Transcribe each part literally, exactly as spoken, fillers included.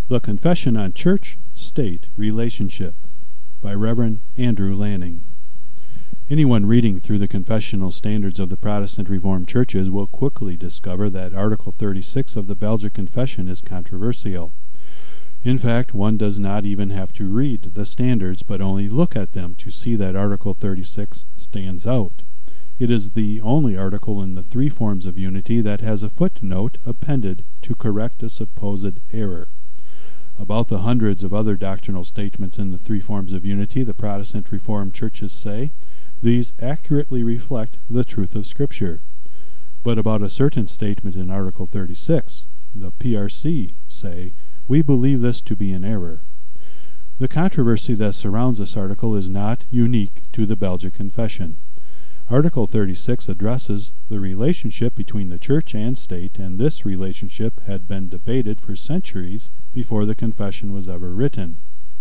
The Confession on Church-State Relationship by Reverend Andrew Lanning. Anyone reading through the confessional standards of the Protestant Reformed churches will quickly discover that Article thirty-six of the Belgic Confession is controversial. In fact, one does not even have to read the standards, but only look at them to see that Article thirty-six stands out. It is the only article in the three forms of unity that has a footnote appended to correct a supposed error. About the hundreds of other doctrinal statements in the three forms of unity the Protestant Reformed churches say, these accurately reflect the truth of Scripture. But about a certain statement in Article thirty-six, the P R C say, we believe this to be an error. The controversy that surrounds this article is not unique to the Belgic Confession. Article thirty-six addresses the relationship between the church and state, and this relationship had been debated for centuries before the confession was ever written.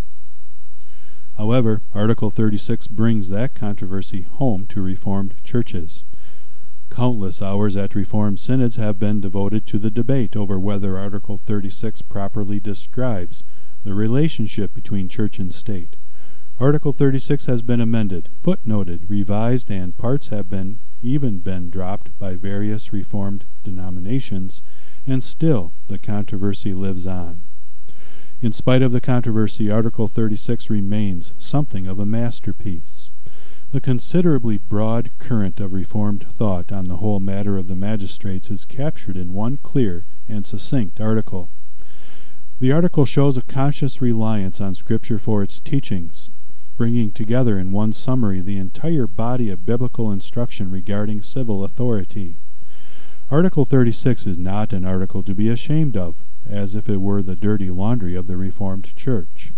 However, Article thirty-six brings that controversy home to Reformed churches. Countless hours at Reformed synods have been devoted to the debate over whether Article thirty-six properly describes the relationship between church and state. Article thirty-six has been amended, footnoted, revised, and parts have been even been dropped by various Reformed denominations, and still the controversy lives on. In spite of the controversy, Article thirty-six remains something of a masterpiece. The considerably broad current of Reformed thought on the whole matter of the magistrates is captured in one clear and succinct article. The article shows a conscious reliance on Scripture for its teachings, bringing together in one summary the entire body of biblical instruction regarding civil authority. Article thirty-six is not an article to be ashamed of, as if it were the dirty laundry of the Reformed Church.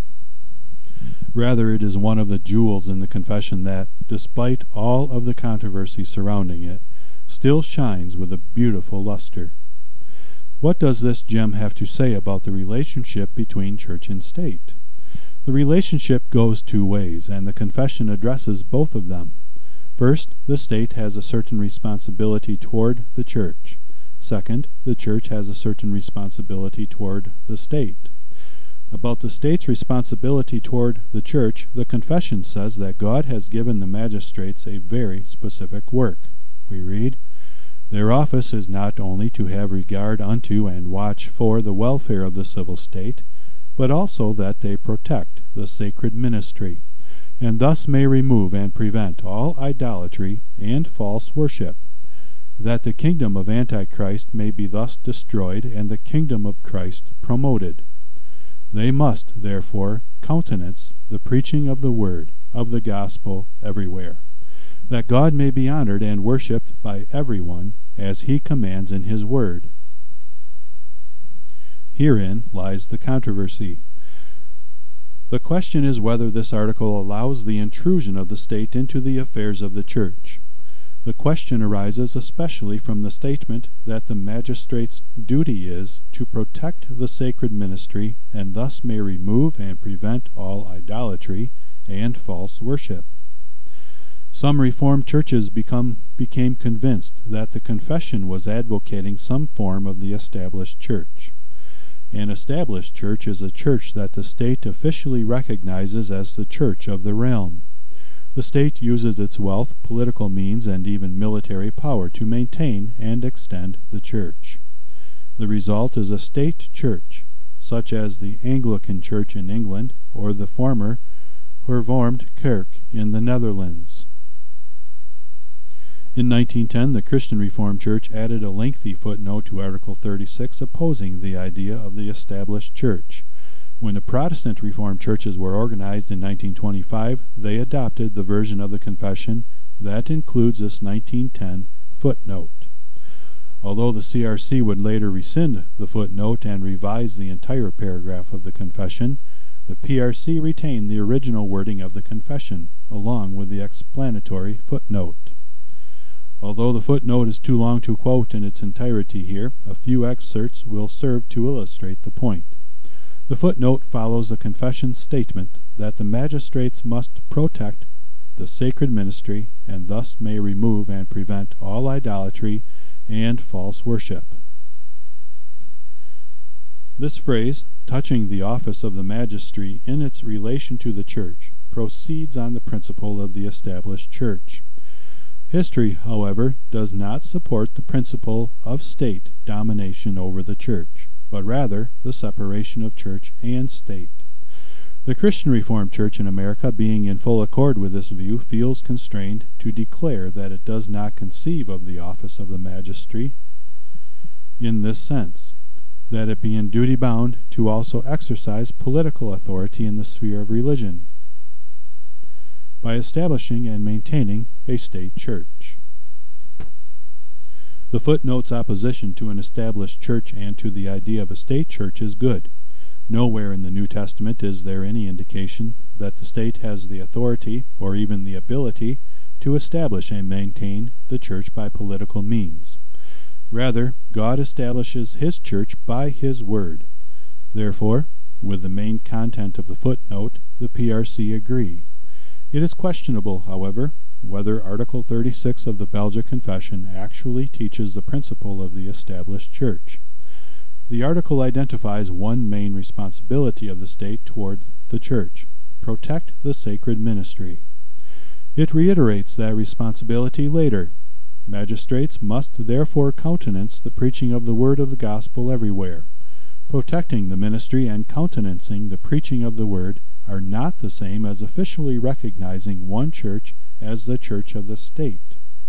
Rather, it is one of the jewels in the confession that, despite all of the controversy surrounding it, still shines with a beautiful luster. What does this gem have to say about the relationship between church and state? The relationship goes two ways, and the confession addresses both of them. First, the state has a certain responsibility toward the church. Second, the church has a certain responsibility toward the state. About the state's responsibility toward the church, the confession says that God has given the magistrates a very specific work. We read, their office is not only to have regard unto and watch for the welfare of the civil state, but also that they protect the sacred ministry, and thus may remove and prevent all idolatry and false worship, that the kingdom of Antichrist may be thus destroyed and the kingdom of Christ promoted. They must, therefore, countenance the preaching of the word of the gospel everywhere, that God may be honored and worshipped by everyone as he commands in his word. Herein lies the controversy. The question is whether this article allows the intrusion of the state into the affairs of the church. The question arises especially from the statement that the magistrate's duty is to protect the sacred ministry and thus may remove and prevent all idolatry and false worship. Some Reformed churches become, became convinced that the confession was advocating some form of the established church. An established church is a church that the state officially recognizes as the church of the realm. The state uses its wealth, political means, and even military power to maintain and extend the church. The result is a state church, such as the Anglican Church in England or the former Hervormd Kerk in the Netherlands. In nineteen ten, the Christian Reformed Church added a lengthy footnote to Article thirty-six opposing the idea of the established church. When the Protestant Reformed churches were organized in nineteen twenty-five, they adopted the version of the confession that includes this nineteen ten footnote. Although the C R C would later rescind the footnote and revise the entire paragraph of the confession, the P R C retained the original wording of the confession, along with the explanatory footnote. Although the footnote is too long to quote in its entirety here, a few excerpts will serve to illustrate the point. The footnote follows the confession's statement that the magistrates must protect the sacred ministry and thus may remove and prevent all idolatry and false worship. This phrase, touching the office of the magistracy in its relation to the church, proceeds on the principle of the established church. History, however, does not support the principle of state domination over the church, but rather the separation of church and state. The Christian Reformed Church in America, being in full accord with this view, feels constrained to declare that it does not conceive of the office of the magistracy in this sense, that it be in duty bound to also exercise political authority in the sphere of religion, by establishing and maintaining a state church. The footnote's opposition to an established church and to the idea of a state church is good. Nowhere in the New Testament is there any indication that the state has the authority, or even the ability, to establish and maintain the church by political means. Rather, God establishes His church by His word. Therefore, with the main content of the footnote, the P R C agree. It is questionable, however, whether Article thirty-six of the Belgic Confession actually teaches the principle of the established church. The article identifies one main responsibility of the state toward the church: protect the sacred ministry. It reiterates that responsibility later. Magistrates must therefore countenance the preaching of the word of the gospel everywhere. Protecting the ministry and countenancing the preaching of the word are not the same as officially recognizing one church as the church of the state.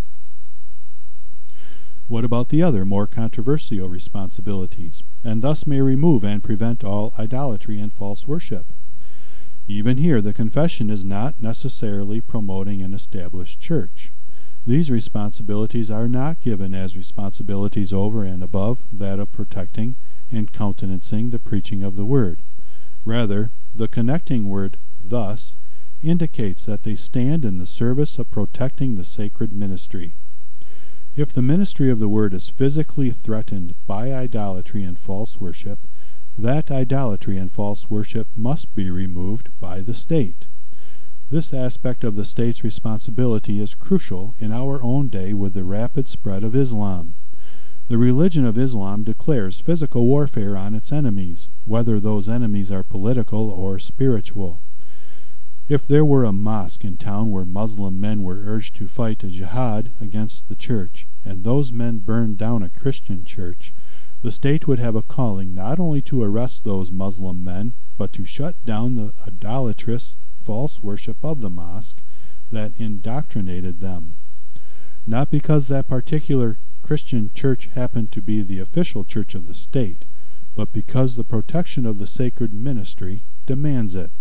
What about the other, more controversial responsibilities, and thus may remove and prevent all idolatry and false worship? Even here, the confession is not necessarily promoting an established church. These responsibilities are not given as responsibilities over and above that of protecting and countenancing the preaching of the word. Rather, the connecting word, thus, indicates that they stand in the service of protecting the sacred ministry. If the ministry of the word is physically threatened by idolatry and false worship, that idolatry and false worship must be removed by the state. This aspect of the state's responsibility is crucial in our own day with the rapid spread of Islam. The religion of Islam declares physical warfare on its enemies, whether those enemies are political or spiritual. If there were a mosque in town where Muslim men were urged to fight a jihad against the church, and those men burned down a Christian church, the state would have a calling not only to arrest those Muslim men, but to shut down the idolatrous false worship of the mosque that indoctrinated them. Not because that particular Christian church happened to be the official church of the state, but because the protection of the sacred ministry demands it.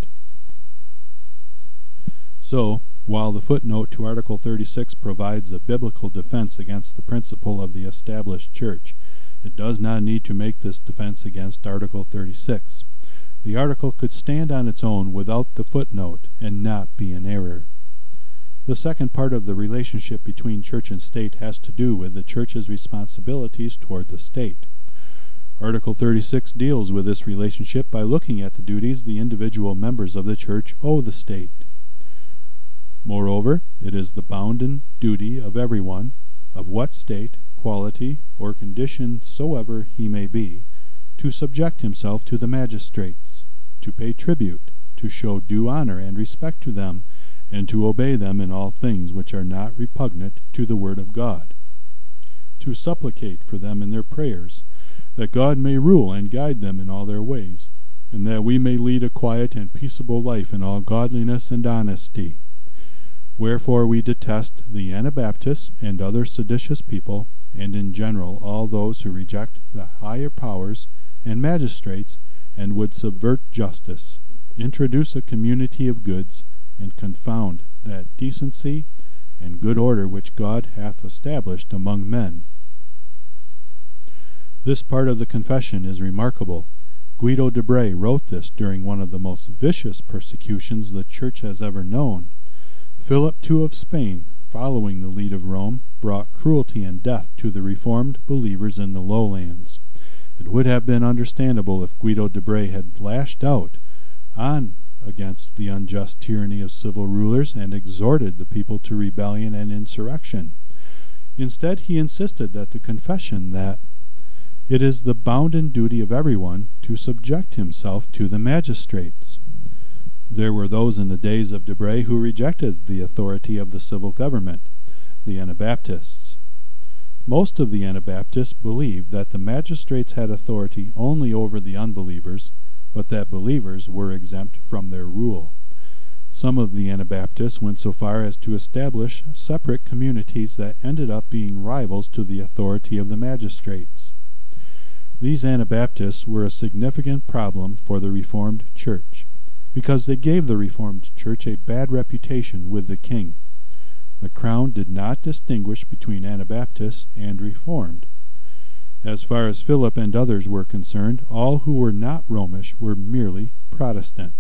So, while the footnote to Article thirty-six provides a biblical defense against the principle of the established church, it does not need to make this defense against Article thirty-six. The article could stand on its own without the footnote and not be in error. The second part of the relationship between church and state has to do with the church's responsibilities toward the state. Article thirty-six deals with this relationship by looking at the duties the individual members of the church owe the state. Moreover, it is the bounden duty of everyone, of what state, quality, or condition soever he may be, to subject himself to the magistrates, to pay tribute, to show due honor and respect to them, and to obey them in all things which are not repugnant to the word of God, to supplicate for them in their prayers, that God may rule and guide them in all their ways, and that we may lead a quiet and peaceable life in all godliness and honesty. Wherefore we detest the Anabaptists and other seditious people, and in general all those who reject the higher powers and magistrates, and would subvert justice, introduce a community of goods, and confound that decency and good order which God hath established among men. This part of the confession is remarkable. Guido de Bray wrote this during one of the most vicious persecutions the Church has ever known. Philip the Second of Spain, following the lead of Rome, brought cruelty and death to the Reformed believers in the lowlands. It would have been understandable if Guido de Bray had lashed out on against the unjust tyranny of civil rulers and exhorted the people to rebellion and insurrection. Instead, he insisted that the confession that It is the bounden duty of everyone to subject himself to the magistrates. There were those in the days of Debray who rejected the authority of the civil government, the Anabaptists. Most of the Anabaptists believed that the magistrates had authority only over the unbelievers, but that believers were exempt from their rule. Some of the Anabaptists went so far as to establish separate communities that ended up being rivals to the authority of the magistrates. These Anabaptists were a significant problem for the Reformed Church, because they gave the Reformed Church a bad reputation with the king. The Crown did not distinguish between Anabaptists and Reformed. As far as Philip and others were concerned, all who were not Romish were merely Protestant.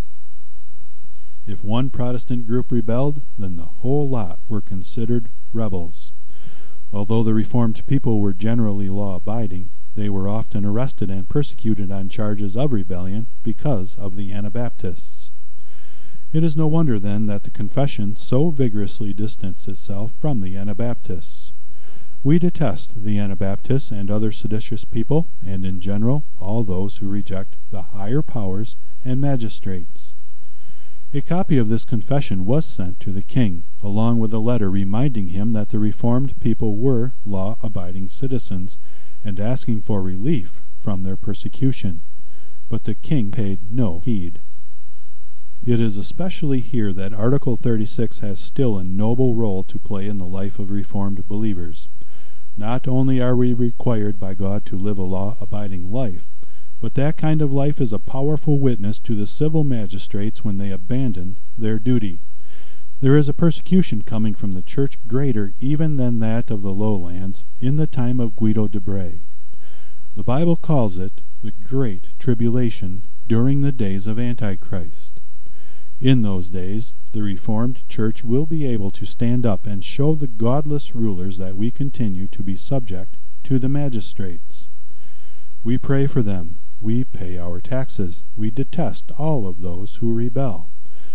If one Protestant group rebelled, then the whole lot were considered rebels. Although the Reformed people were generally law-abiding, they were often arrested and persecuted on charges of rebellion because of the Anabaptists. It is no wonder, then, that the Confession so vigorously distanced itself from the Anabaptists. We detest the Anabaptists and other seditious people, and in general all those who reject the higher powers and magistrates. A copy of this confession was sent to the king, along with a letter reminding him that the Reformed people were law-abiding citizens, and asking for relief from their persecution. But the king paid no heed. It is especially here that Article thirty-six has still a noble role to play in the life of Reformed believers. Not only are we required by God to live a law-abiding life, but that kind of life is a powerful witness to the civil magistrates when they abandon their duty. There is a persecution coming from the church greater even than that of the lowlands in the time of Guido de Bray. The Bible calls it the Great Tribulation during the days of Antichrist. In those days, the Reformed Church will be able to stand up and show the godless rulers that we continue to be subject to the magistrates. We pray for them. We pay our taxes. We detest all of those who rebel.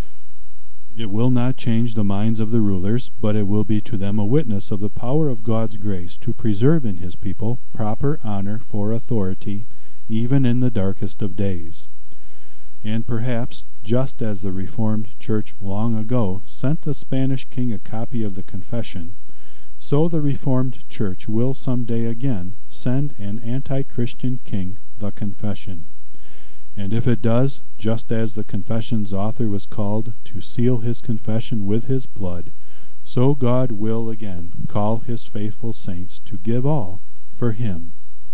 It will not change the minds of the rulers, but it will be to them a witness of the power of God's grace to preserve in his people proper honor for authority, even in the darkest of days. And perhaps, just as the Reformed Church long ago sent the Spanish king a copy of the Confession, so the Reformed Church will some day again send an anti-Christian king the Confession. And if it does, just as the Confession's author was called to seal his confession with his blood, so God will again call his faithful saints to give all for him.